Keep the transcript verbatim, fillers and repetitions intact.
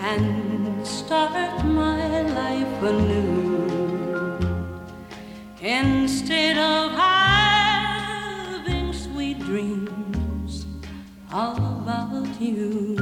and start my life anew. Instead of having sweet dreams all about you.